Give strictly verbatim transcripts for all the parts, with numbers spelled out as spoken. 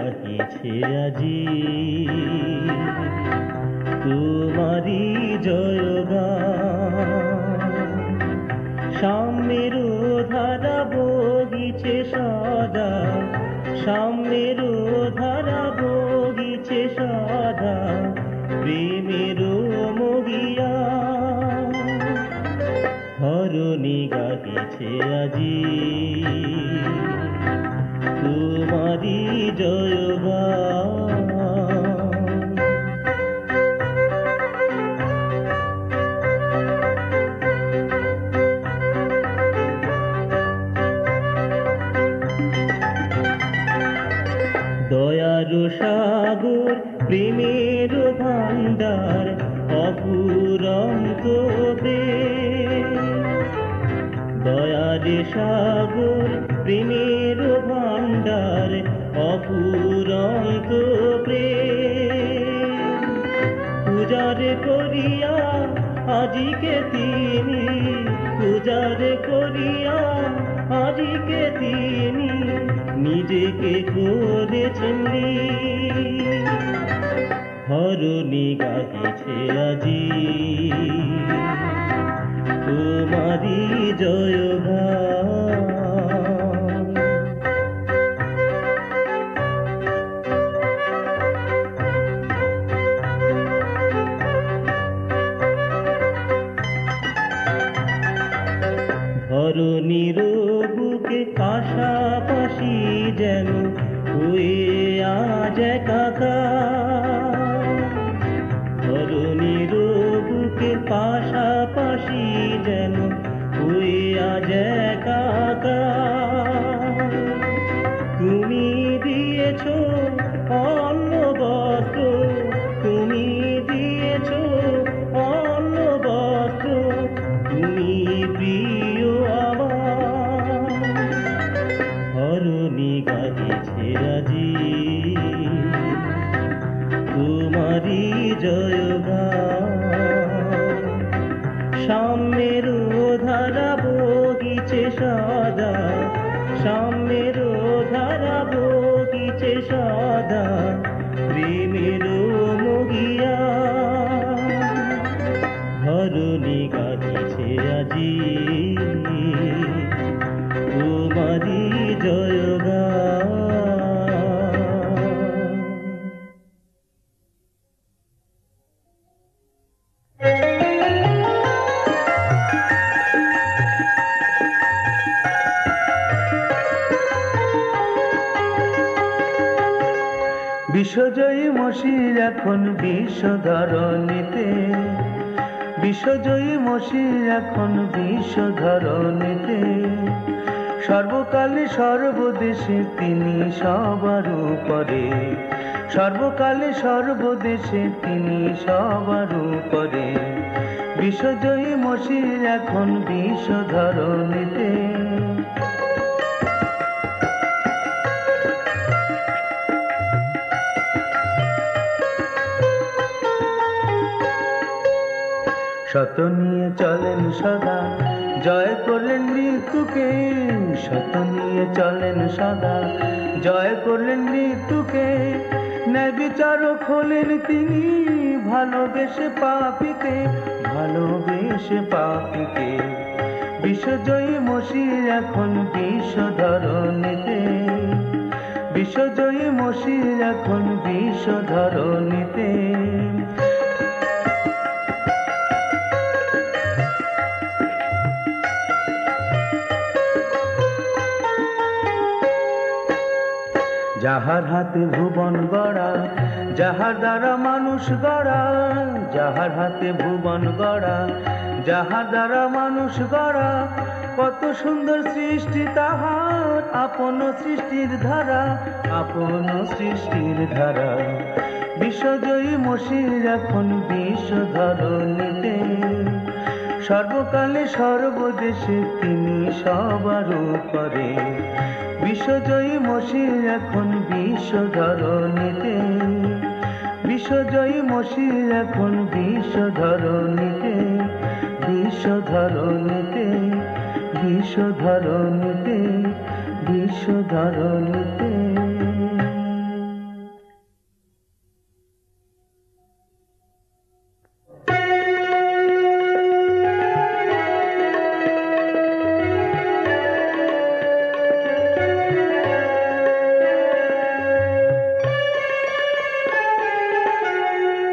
গাহিছে আজি তোমারি জয়গান। সাম্যের ধারা বগিছে সদা, সাম্যের ধারা বগিছে সদা, প্রেমের মগিয়া ধরণী গাহিছে আজি তোমারি জয়গান। দয়ার সাগর প্রেমের ভান্ডার অপুরন্ত প্রেম, দয়ার সাগর প্রেমের ভান্ডার অপুরন্ত প্রেম। পূজার করিয়া আজিকে তিনি, পূজার করিয়া আজিকে তিনি নিজেকে করেছেন ধরণী গাহিছে আজি তোমারি জয়গান। ধরণীর বুকে পাশাপাশি যেন হয়ে আজ একাকার, ধরণীর বুকে পাশাপাশি যেন হয়ে আজ একাকার। তুমি দিয়েছ অন্ন বস্ত্র, তুমি দিয়েছ অন্ন বস্ত্র, তুমি প্রিয় আমার ধরণী গাহিছে আজি তোমারি জয়গান। সাম্যের ধারা বগিছে সদা, সাম্যের ধারা বগিছে সদা, প্রেমের মগিয়া ধরণী গাহিছে আজি তোমারি জয়গান। বিশ্বজয়ী মসির এখন বিশ্ব ধরণীতে, বিশ্বজয়ী মসির এখন বিশ্ব ধরণীতে। সর্বকালে সর্বদেশে তিনি সবার উপরে, সর্বকালে সর্বদেশে তিনি সবার উপরে। বিশ্বজয়ী মসির এখন বিশ্ব ধরণীতে। শত নিয়ে চলেন সদা, জয় করলেন মৃত্যুকে, শত নিয়ে চলেন সদা, জয় করলেন মৃত্যুকে। ন্যায় বিচারক হলেন তিনি, ভালোবেসে পাপীকে, ভালোবেসে পাপীকে। বিশ্বজয়ী মসির এখন বিশ্ব ধরণীতে, বিশ্বজয়ী মসির এখন বিশ্ব ধরণীতে। যাহার হাতে ভুবন গড়া, যাহার দ্বারা মানুষ গড়া, যাহার হাতে ভুবন গড়া, যাহার দ্বারা মানুষ গড়া। কত সুন্দর সৃষ্টি তাহার, আপন সৃষ্টির ধারা, আপন সৃষ্টির ধারা। বিশ্বজয়ী মসির এখন বিশ্ব ধরণীতে। সর্বকালে সর্বদেশে তিনি সবার উপরে। বিশ্বজয়ী মসির এখন বিশ্ব ধরণীতে, বিশ্বজয়ী মসির এখন বিশ্ব ধরণীতে, বিশ্ব ধরণীতে, বিশ্ব ধরণীতে, বিশ্ব ধরণীতে।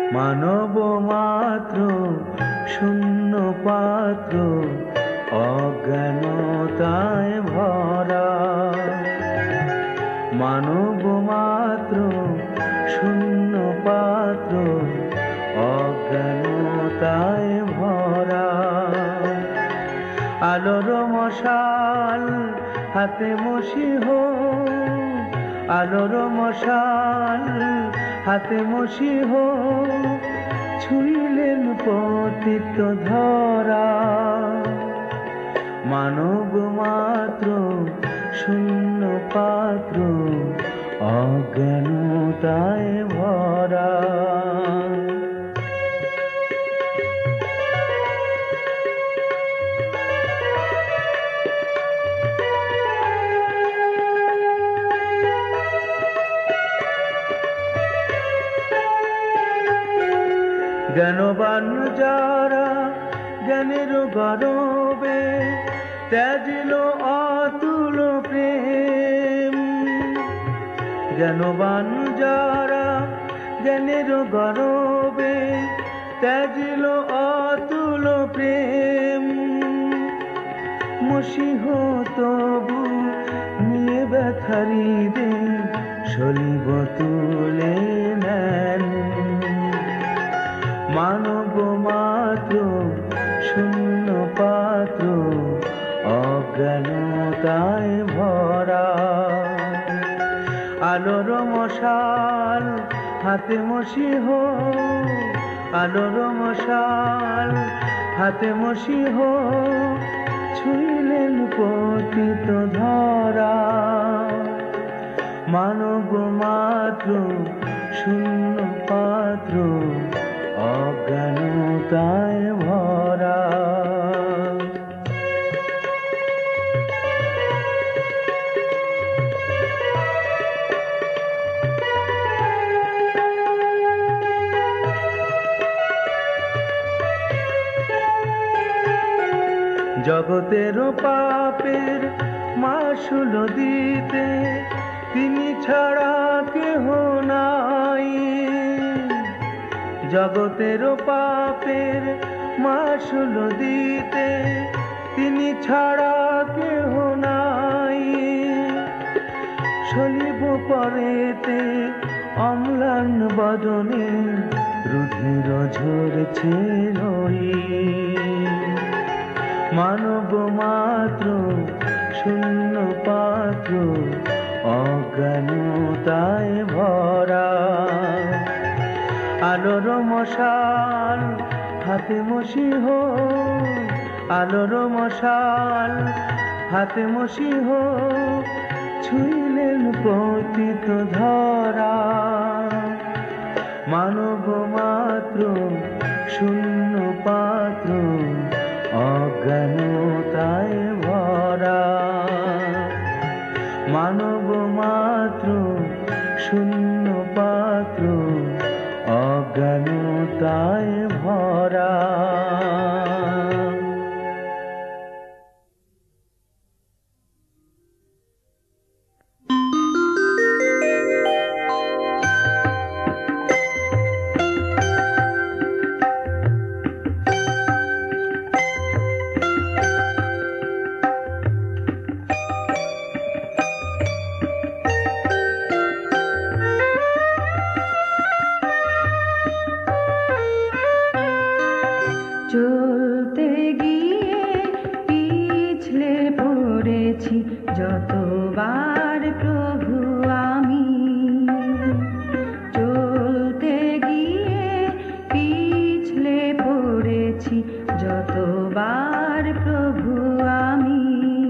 মানব মাত্র শূন্য পাত্র অজ্ঞানতায় ভরা, মানব মাত্র শূন্য পাত্র অজ্ঞানতায় ভরা। আলোর মশাল হাতে মসিহ, আলোর মশাল হাতে মসিহ, ছুঁইলেন পতিত ধরা। মানব মাত্র শূন্য পাত্র অজ্ঞানতায় ভরা। জ্ঞানবান যারা জ্ঞানের গর্বে ত্যাজিল অতুল প্রেম, জ্ঞানবান যারা জ্ঞানের গর্বে ত্যাজিল অতুল প্রেম, মসিহ তবু নিয়ে ব্যথারি দে সলিব তুলে নেন। মানব মাত্র শূন্য পাত্র অজ্ঞানতায় ভরা। আলোর মশাল হাতে মসিহ, আলোর মশাল হাতে মসিহ, ছুঁইলেন পতিত ধরা। মানব মাত্র শূন্য পাত্র অজ্ঞানতায় ভরা। জগতের পাপের মাসুল দিতে তিনি ছাড়া কেহ নাই, জগতের পাপের মাসুল দিতে তিনি ছাড়া কেহ নাই। সলিব পরেতে অম্লান বদনে রুধির ঝরছে রই। মানব মাত্র শূন্য পাত্র অজ্ঞানতায় ভরা। আলোর মশাল হাতে মসিহ, আলোর মশাল হাতে মসিহ, ছুঁইলেন পতিত ধরা। মানব মাত্র শূন্য পাত্র অজ্ঞানতায় ভরা। মানব মাত্র শূন্য পাত্র অজ্ঞানতায় ভরা। চলতে গিয়ে পিছলে পড়েছি যতবার প্রভু আমি, চলতে গিয়ে পিছলে পড়েছি যতবার প্রভু আমি।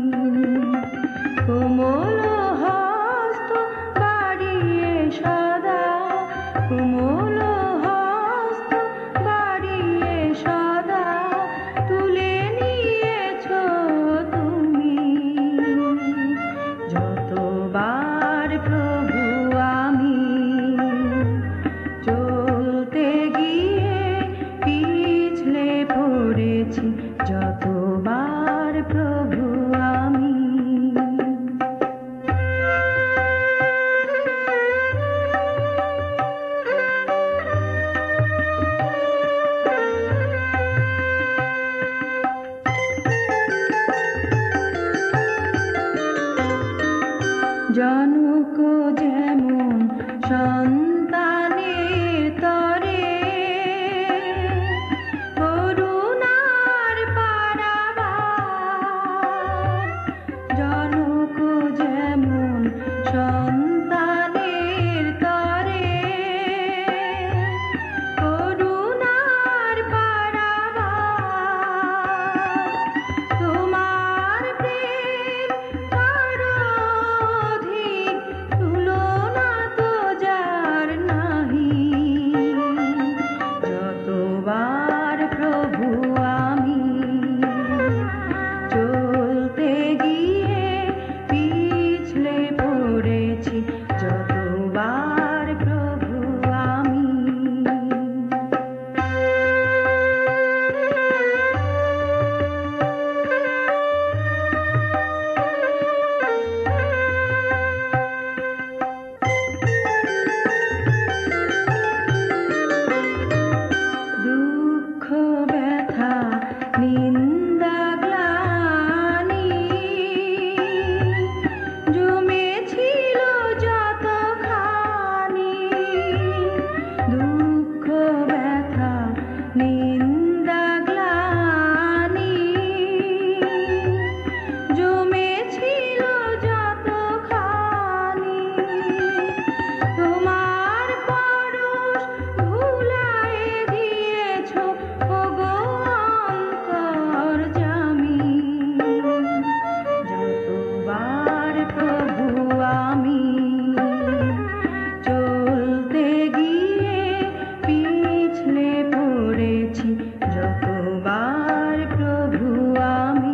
কোমল হস্ত বাড়িয়ে সদা, কোমল হস্ত বাড়িয়ে সদা তুলে নিয়েছ তুমি। যতবার প্রভু আমি চলতে গিয়ে পিছলে পড়েছি যতবার প্রভু আমি। সন্তানের তরে করুণার পারাবার, জনক যেমন সন্তানের তরে করুণার পারাবার, তোমার প্রেম কারোধিক তুলনা তো যার নাহি। যতবার প্রভু আমি চলতে গিয়ে পিছলে পড়েছি, যতবার প্রভু আমি। দুঃখ ব্যথা নিন্দা গ্লানি জমেছিল যতখানি। দুঃখ ব্যথা নিন্দা গ্লানি জমেছিল যতখানি। তোমার পরশ ভুলায়ে দিয়েছ ওগো অন্তর্যামী। যতবার প্রভু আমি চলতে গিয়ে পিছলে পড়েছি, যতবার প্রভু আমি।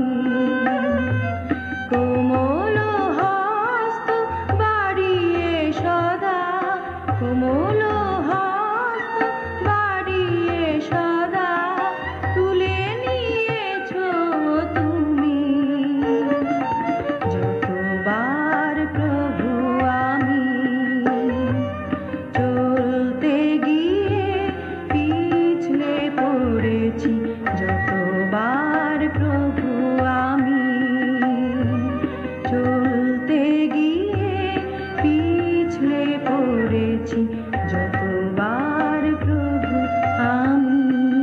কোমল হস্ত বাড়িয়ে সদা, কোমল হস্ত বাড়িয়ে সদা তুলে নিয়েছ তুমি। যতবার প্রভু আমি চলতে গিয়ে পিছলে পড়েছি, যতবার প্রভু আমি চলতে গিয়ে পিছলে পড়েছি, যতবার প্রভু আমি।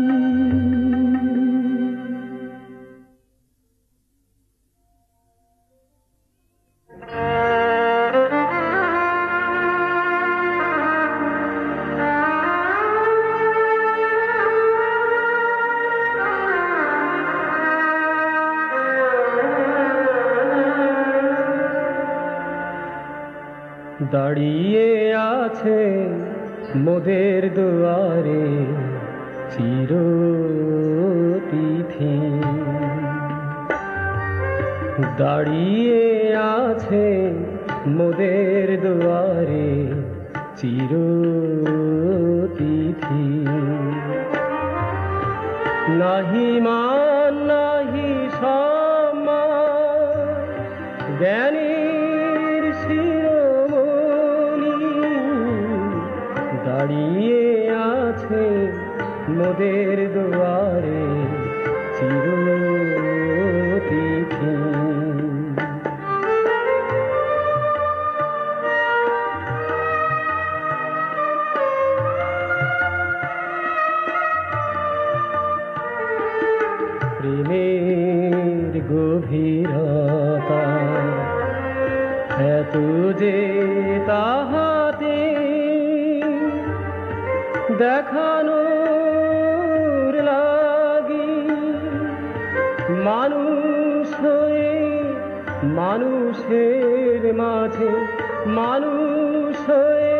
দাঁড়িয়ে আছে মোদের দুয়ারে চিরতিথি। দাঁড়িয়ে আছে মোদের দুয়ারে চিরতিথি। নাহি মান নাহি সম্মান, জ্ঞানীর শিরোমণি দাঁড়িয়ে আছে মোদের দুয়ারে চিরতিথি। প্রেমের গভীরতা এত যে তাহাতে দেখানোর লাগি, মানুষ হয়ে মানুষের মাঝে, মানুষ হয়ে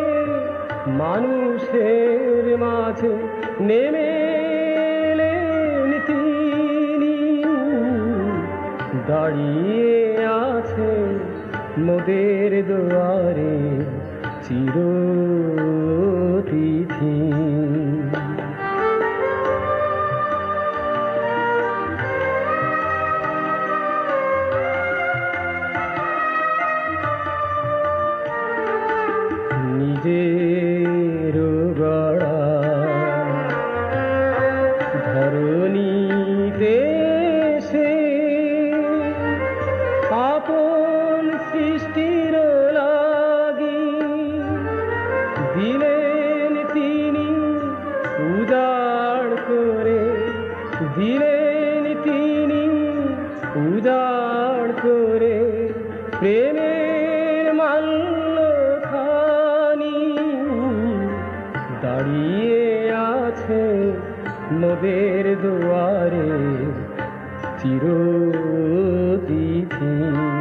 মানুষের মাঝে নেমে এলেন তিনি। দাঁড়িয়ে আছে মোদের দুয়ারে চিরতিথি। নিজের গড়া ধরণীতে সে আপন সৃষ্টির লাগি দিলেন তিনি উজাড় করে, দিলেন তিনি উজাড় করে প্রেমের মাল্যখানি। দাঁড়িয়ে আছে মোদের দুয়ারে চিরতিথি,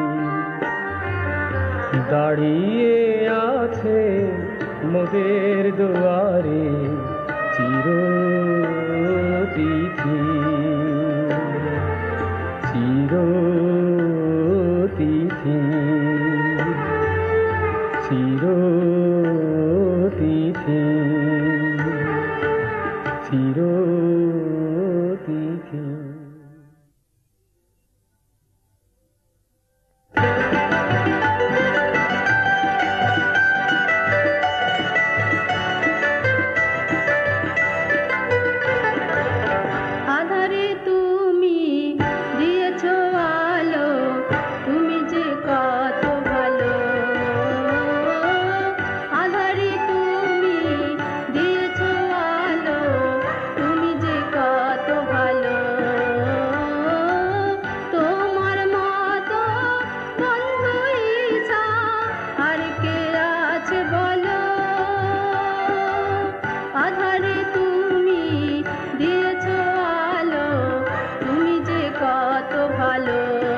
দাঁড়িয়ে আছে মোদের দুয়ারে চিরতিথি, চিরতিথি, চিরতিথি, চিরতিথি। আধারে তুমি দিয়েছো আলো, তুমি যে কত ভালো। আধারে তুমি দিয়েছো আলো, তুমি যে কত ভালো। তোমার মতো বন্ধু ঈশা আর কে আছে বলো। আধারে তুমি দিয়েছো আলো, তুমি যে কত ভালো।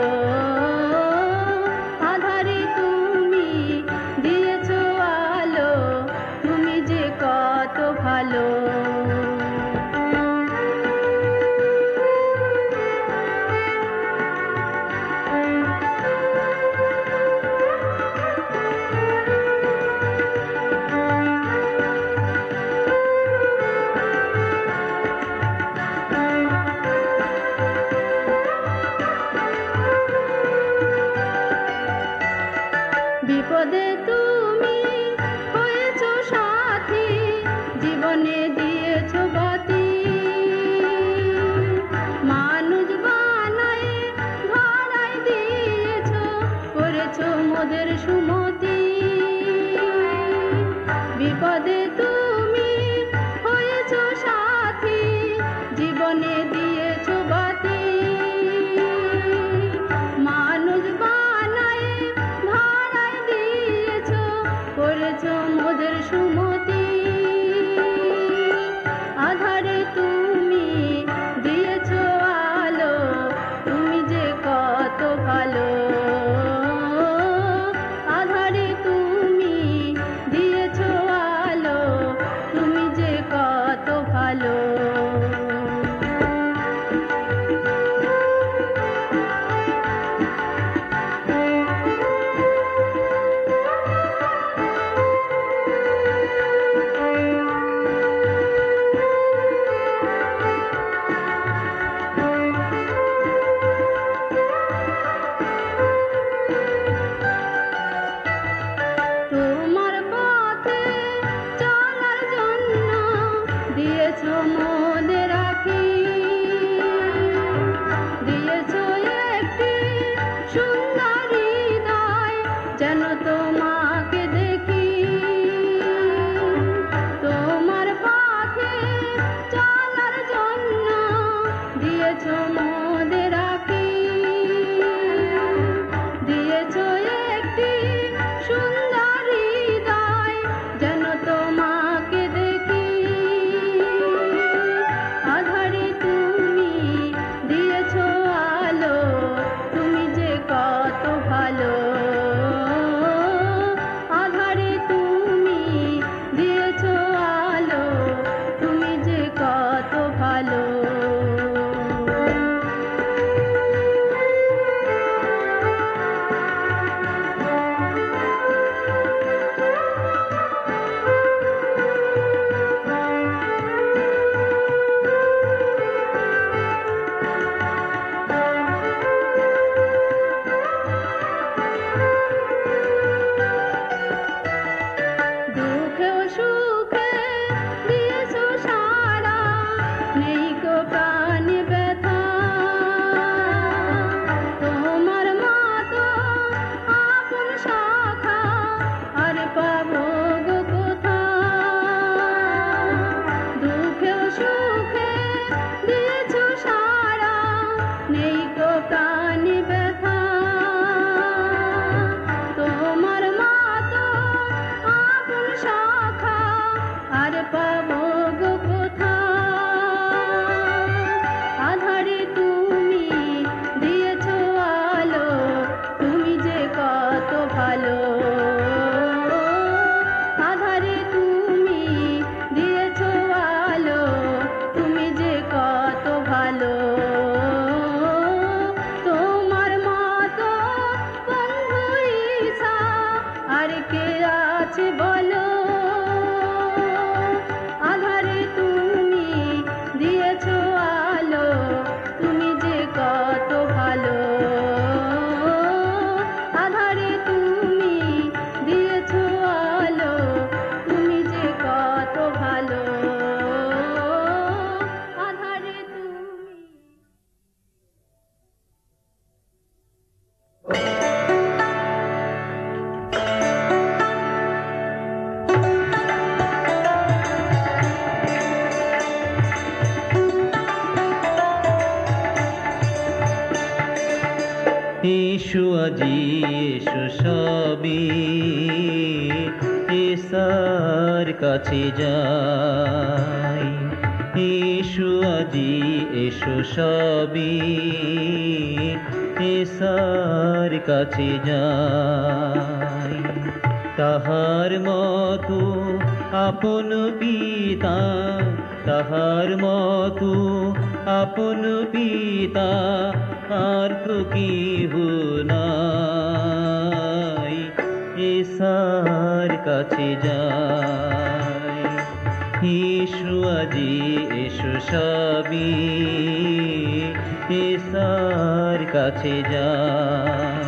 আধারে তুমি দিয়েছো আলো, তুমি যে কত ভালো। বিপদে তুমি হয়েছো সাথী, জীবনে দিয়েছো বাতি। মানুষ বানায় ধরায় দিয়েছো, করেছো মোদের সুমতি। বিপদে তুমি হয়েছো সাথী, জীবনে দিয়েছো বাতি। মানুষ বানায় ধরায় দিয়েছো, করেছো মোদের সুমতি। আধারে তুমি দিয়েছো আলো, তুমি যে কত ভালো। আধারে তুমি দিয়েছো আলো, তুমি যে কত ভালো। তোমার পথে চলার জন্য দিয়েছো মোদের আঁখি, দিয়েছো একটি সুন্দর হৃদয় যেন তোমাকে দেখি। তোমার পথে চলার জন্য দিয়েছো মোদের আঁখি, দিয়েছো একটি সুন্দর হৃদয় যেন তোমাকে দেখি। আধারে তুমি দিয়েছো আলো, তুমি যে কত ভালো। আধারে তুমি দিয়েছো আলো, তুমি যে কত ভালো। দুঃখেও সুখে দিয়েছো সাড়া, নেই গো প্রাণে ব্যথা। তোমার মতো আপন শাখা আর পাবো গো কোথায়। এসো আজি এসো সবে এসার কাছে যাই এসো আজি এসো সবে এসার কাছে যাই তাহার মতো আপন পিতা তাহার মতো আপন পিতা আর তো কেহ নাই এসার কাছে যাই এসো আজি এসো সবে এসার কাছে যাই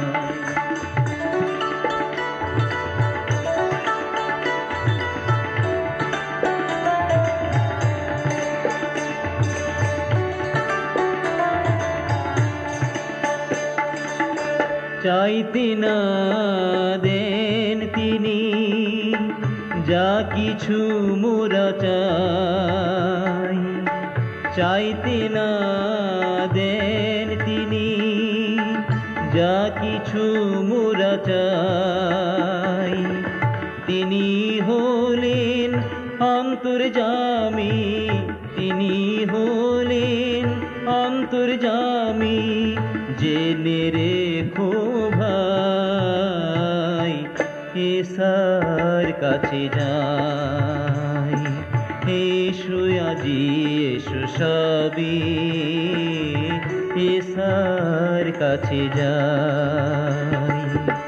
চাইতে না দেন তিনি যা কিছু মোরা চাই চাইতে না দেন তিনি যা কিছু মোরা চাই তিনি হলেন অন্তর্যামী তিনি হলেন অন্তর্যামী জেনে রেখো ভাই এসার কাছে যাই এসো আজি এসো সবে এসার কাছে যাই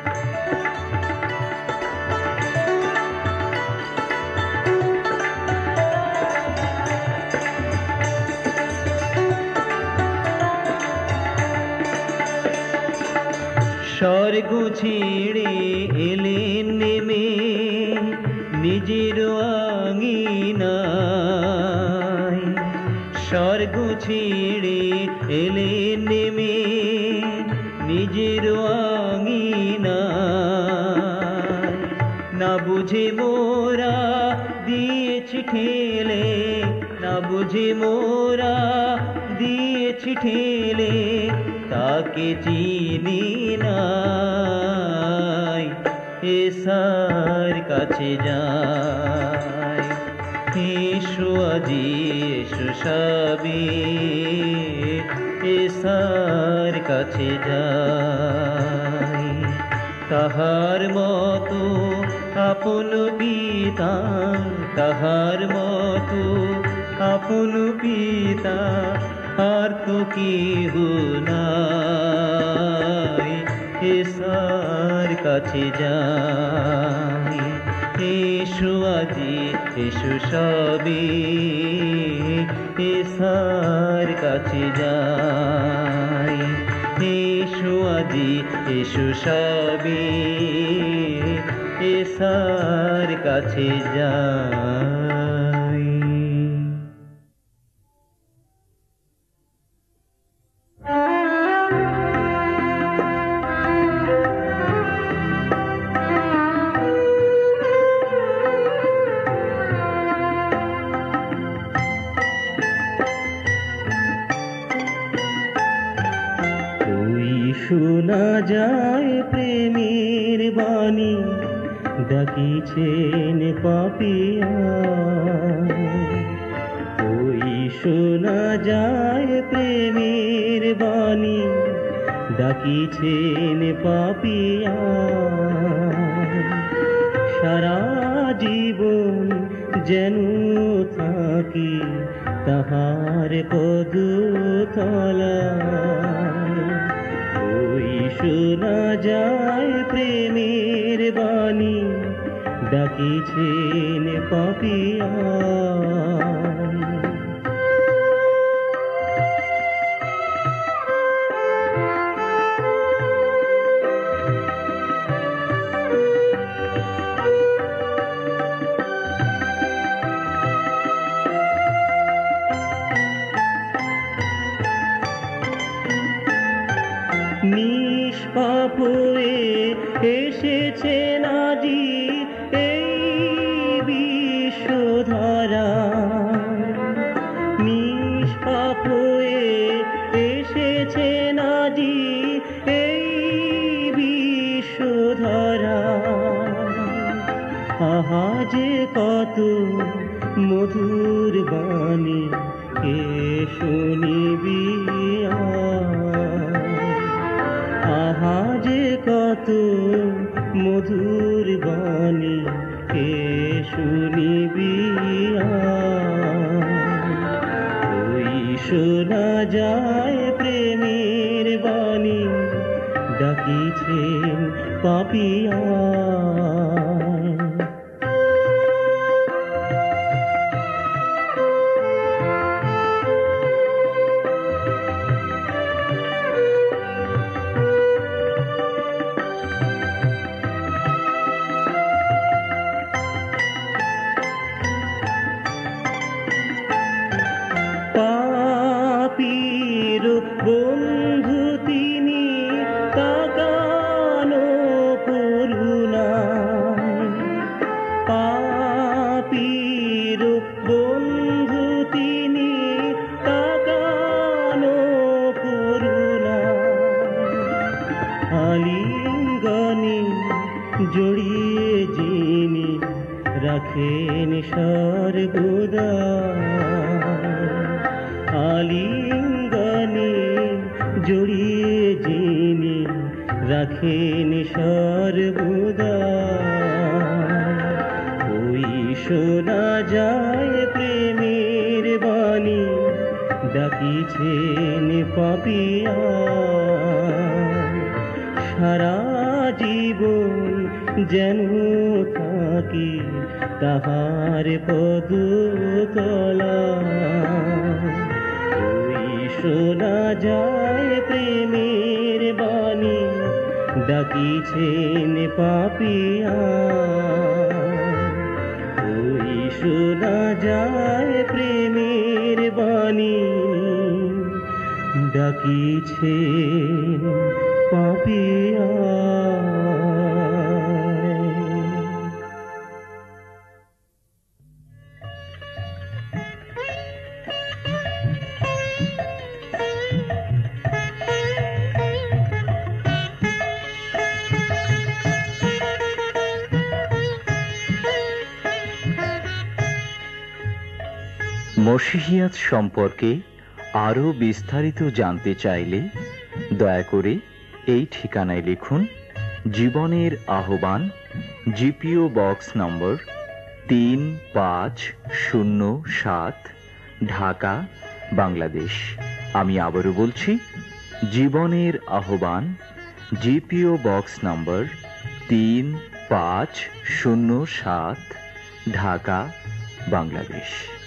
স্বর্গ ছেড়ে এলেন নেমে নিজের আঙিনায় স্বর্গ ছেড়ে এলেন নেমে নিজের আঙিনায় না বুঝে মোরা দিয়েছি ঠেলে না বুঝে মোরা দিয়েছি ঠেলে তাকে চিনি নাই এসার কাছে যাই এসো আজি এসো সবে এসার কাছে যাই তাহার মতো আপন পিতা তাহার মতো আপন পিতা আর তো কেহ নাই এসার কাছে যাই এসো আজি এসো সবে এসার কাছে যাই এসো আজি এসো সবে এসার কাছে যাই শোনা যায় প্রেমের বাণী ডাকিছেন পাপিয়া ওই শোনা যায় প্রেমের বাণী ডাকিছেন পাপিয়া সারা জীবন যেন থাকি তাহার পদতলায় ওই শোনা যায় প্রেমের বাণী ডাকিছেন পাপিয়া নিষ্পাপ হয়ে এসেছেন আজি এই বিশ্বধারা নিষ্পাপ হয়ে এসেছেন আজি এই কত মধুর বাণী কে শুনিবি আহা যে কত মধুর বাণী কে শুনিবি ওই শোনা যায় প্রেমের বাণী ডাকিছেন পাপিয়া পাপীর বন্ধু তিনি তাকানো করুণায় পাপীর বন্ধু তিনি তাকানো করুণায় আলিঙ্গনে জড়িয়ে যিনি রাখেন সর্বদা আলিঙ্গনে জড়িয়ে যিনি রাখেন সর্বদা ওই শোনা যায় প্রেমের বাণী ডাকিছেন পাপিয়া সারা জীবন যেন থাকি তাহার পদতলা শোনা যায় প্রেমের বাণী ডাকিছেন পাপিয়া ওই শোনা যায় প্রেমের বাণী ডাকিছেন পাপিয়া মসিহিয়াত সম্পর্কে আরও বিস্তারিত জানতে চাইলে দয়া করে এই ঠিকানায় লিখুন জীবনের আহ্বান, জিপিও বক্স নম্বর তিন পাঁচ শূন্য সাত, ঢাকা, বাংলাদেশ। আমি আবারও বলছি, জীবনের আহ্বান, জিপিও বক্স নম্বর তিন পাঁচ শূন্য সাত, ঢাকা, বাংলাদেশ।